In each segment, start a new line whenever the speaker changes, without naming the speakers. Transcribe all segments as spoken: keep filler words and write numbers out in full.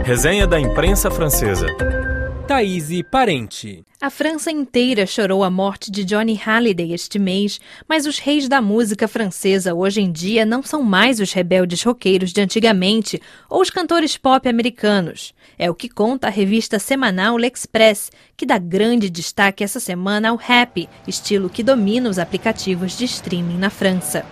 Resenha da imprensa francesa.
Thaís Parente.
A França inteira chorou a morte de Johnny Hallyday este mês, mas os reis da música francesa hoje em dia não são mais os rebeldes roqueiros de antigamente ou os cantores pop americanos. É o que conta a revista semanal L'Express, que dá grande destaque essa semana ao rap, estilo que domina os aplicativos de streaming na França.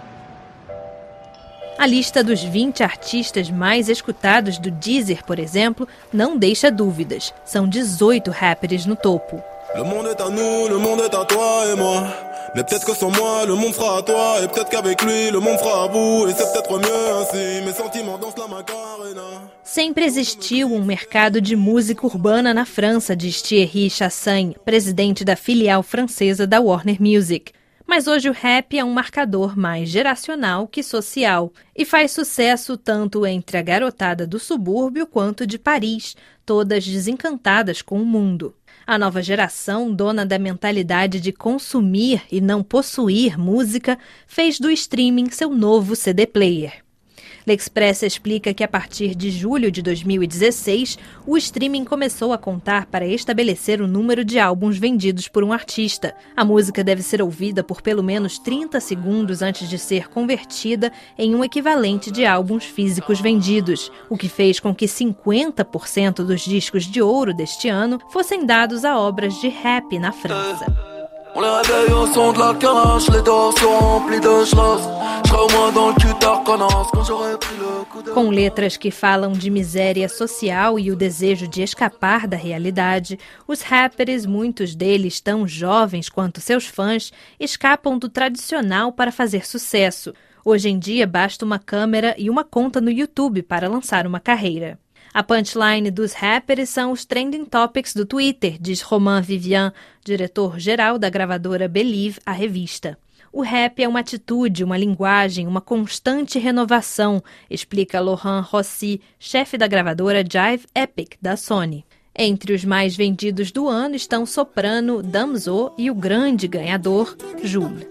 A lista dos vinte artistas mais escutados do Deezer, por exemplo, não deixa dúvidas. São dezoito rappers no topo.
Le monde est à nous, le monde est à toi et moi. Mais peut-être que sans moi, le monde sera à toi. Et peut-être qu'avec lui, le monde sera à bout. Et c'est peut-être mieux ainsi. Mes sentiments dansent la Macarena.
Sempre existiu um mercado de música urbana na França, diz Thierry Chassagne, presidente da filial francesa da Warner Music. Mas hoje o rap é um marcador mais geracional que social e faz sucesso tanto entre a garotada do subúrbio quanto de Paris, todas desencantadas com o mundo. A nova geração, dona da mentalidade de consumir e não possuir música, fez do streaming seu novo C D player. L'Express explica que a partir de julho de dois mil e dezesseis, o streaming começou a contar para estabelecer o número de álbuns vendidos por um artista. A música deve ser ouvida por pelo menos trinta segundos antes de ser convertida em um equivalente de álbuns físicos vendidos, o que fez com que cinquenta por cento dos discos de ouro deste ano fossem dados a obras de rap na França.
On les réveille au son de la carache, les dehors sont remplis de schloss. Je serai au moins dans le cul d'Arcanas quand j'aurai pris le coup de...
Com letras que falam de miséria social e o desejo de escapar da realidade, os rappers, muitos deles tão jovens quanto seus fãs, escapam do tradicional para fazer sucesso. Hoje em dia basta uma câmera e uma conta no YouTube para lançar uma carreira. A punchline dos rappers são os trending topics do Twitter, diz Romain Vivian, diretor-geral da gravadora Believe, a revista. O rap é uma atitude, uma linguagem, uma constante renovação, explica Laurent Rossi, chefe da gravadora Jive Epic, da Sony. Entre os mais vendidos do ano estão Soprano, Damso e o grande ganhador, Jul.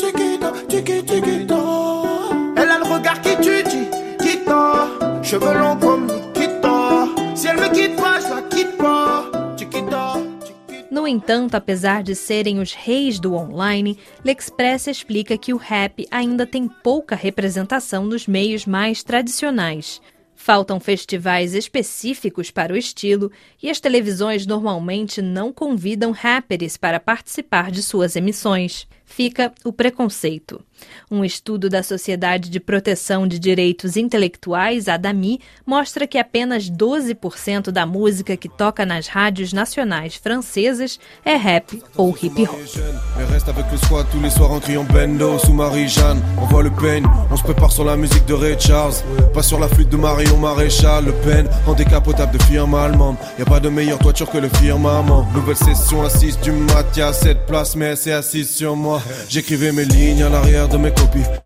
Elle a le regard qui tue, qui tord, cheveux longs comme Se ele me quitte pas, je la quitte pas.
No entanto, apesar de serem os reis do online, L'Express explica que o rap ainda tem pouca representação nos meios mais tradicionais. Faltam festivais específicos para o estilo e as televisões normalmente não convidam rappers para participar de suas emissões. Fica o preconceito. Um estudo da Sociedade de Proteção de Direitos Intelectuais, a DAMI, mostra que apenas doze por cento da música que toca nas rádios nacionais francesas é rap ou hip hop.
Reste avec le squad tous les soirs en criant Bendo sous Marie-Jeanne. On voit le peigne, on se prépare sur la musique de Ray Charles. Pas sur la flûte de Marion Maréchal. Le Pen en décapotable de firme allemande. Y a pas de meilleure toiture que le firmament. Nouvelle session à six du mat, y'a sept places mais c'est assise sur moi. J'écrivais mes lignes à l'arrière de mes copies.